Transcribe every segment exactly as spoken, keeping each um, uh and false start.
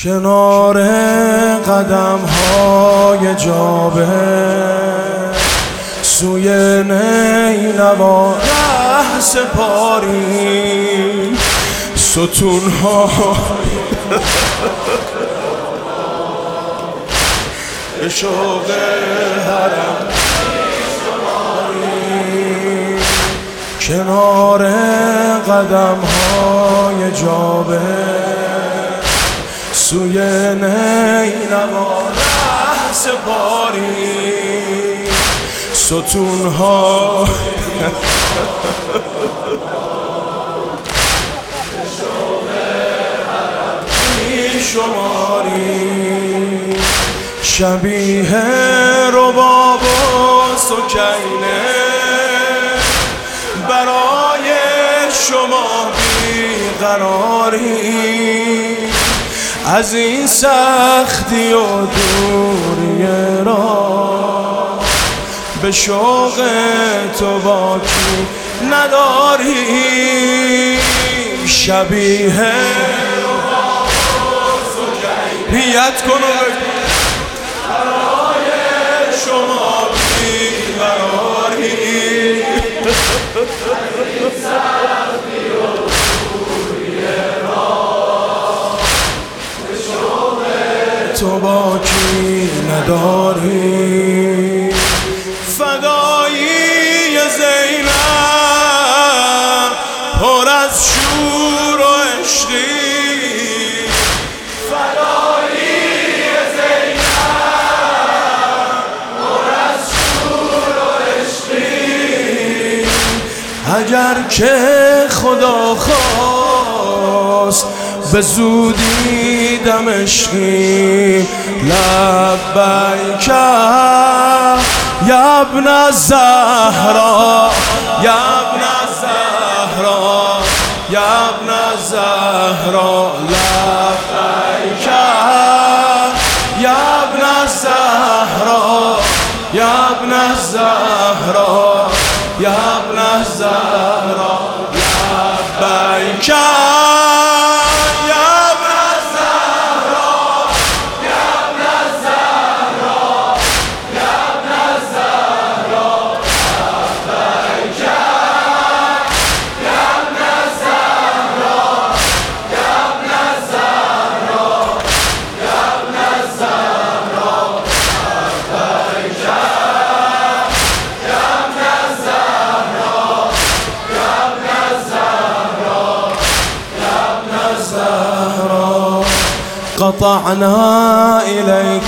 کنار قدم های جابه سوی نینوا ره سپاری ستون ها به شوق حرم کنار قدم های جابه سوی نینوا ره سپاری ستون ها شماری شبیه رباب و سکینه برای شما بیقراری از این سختی و دوری را به شوق تو باکی نداری شبیه نیت کن برای شما بیقراری تو باکی نداری فدایی زینب پر از شور و عشقی فدایی زینب پر از شور و عشقی اگر که خدا خواست به زودی دمشقی لبیک یا ابن الزهرا یا ابن الزهرا یا ابن الزهرا لبیک یا ابن الزهرا یا ابن الزهرا یا ابن الزهرا لبیک قطعنا إليك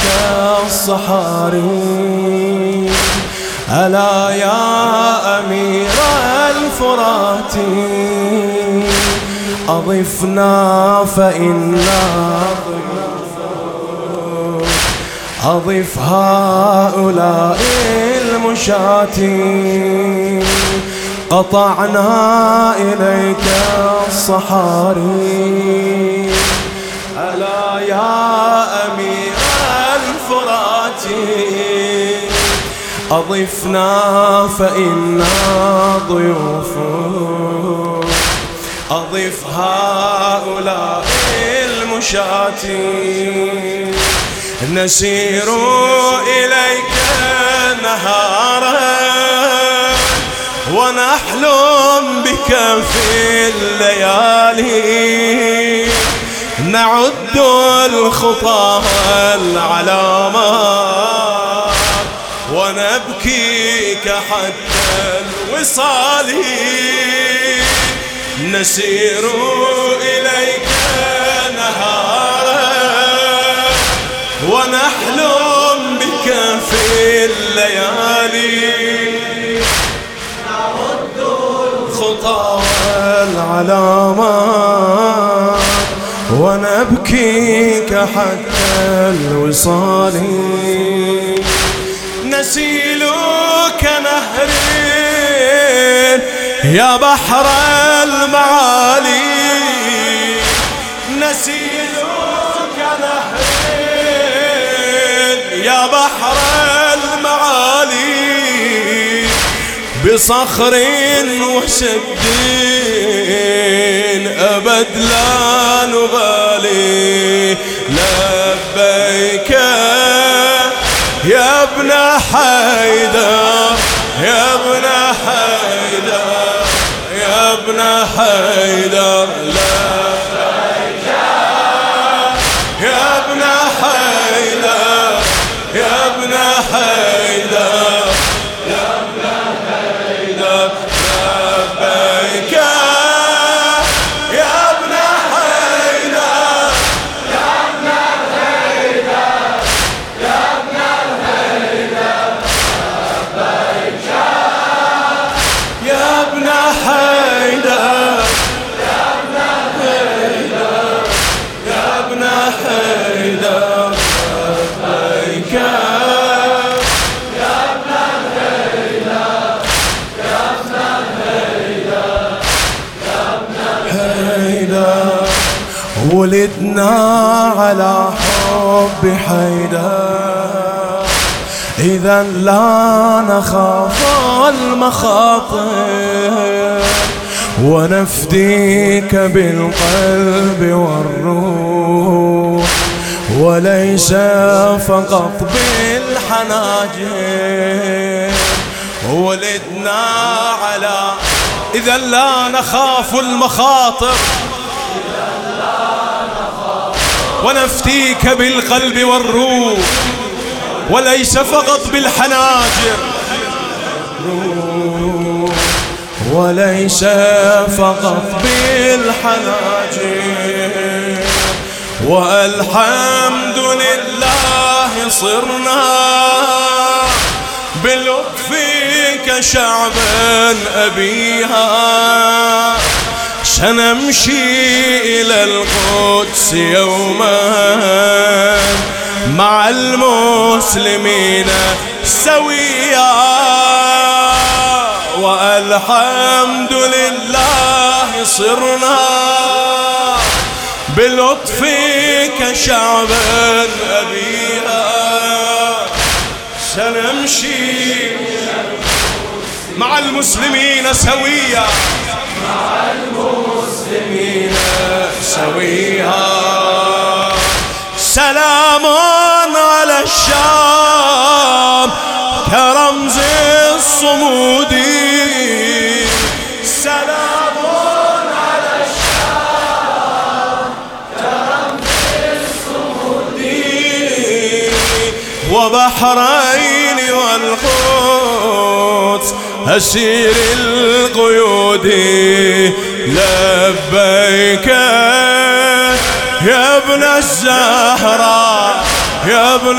الصحاري ألا يا أمير الفرات أضفنا فإنا أضف هؤلاء المشاة قطعنا إليك الصحاري ألا يا أمير الفرات أضفنا فإنا ضيوف أضف هؤلاء المشاة نسير إليك نهارا ونحلم بك في الليالي نعد الخطى العلامات ونبكيك حتى الوصال نسير إليك نهارا ونحلم بك في الليالي نعد الخطى العلامات ونبكيك حتى الوصال نسيلك نهر يا بحر المعالي نسيلك نهر يا بحر المعالي بصخر وسد أبد لا نبالي لا ابن حيدر يا ابن حيدر يا ابن حيدر لبيك يا ابن حيدر يا ابن حيدر يا ابن حيدر لبيك يا ابن حيدر يا ابن حيدر يا ابن حيدر لبيك يا ابن حيدر يا ابن حيدر يا ابن حيدر لبيك يا ابن حيدر يا ابن حيدر يا ابن حيدر ولدنا على حب حيدر إذا لا نخاف المخاطر ونفديك بالقلب والروح وليس فقط بالحناجر ولدنا على إذا لا نخاف المخاطر ونفديك بالقلب والروح وليس فقط بالحناجر وليس فقط بالحناجر والحمد لله صرنا بلطفك شعبا أبيها سنمشي إلى القدس يوما مع المسلمين سويا والحمد لله صرنا بلطفك شعبا أبيها سنمشي مع المسلمين سويا مع المسلمين سويا سلام على الشام كرمز الصمود سلام على الشام كرمز الصمود وبحرين والقدس أسير القيود لبيك يا ابن الزهراء يا ابن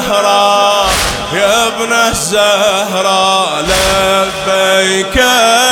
الزهراء يا ابن الزهراء لبيك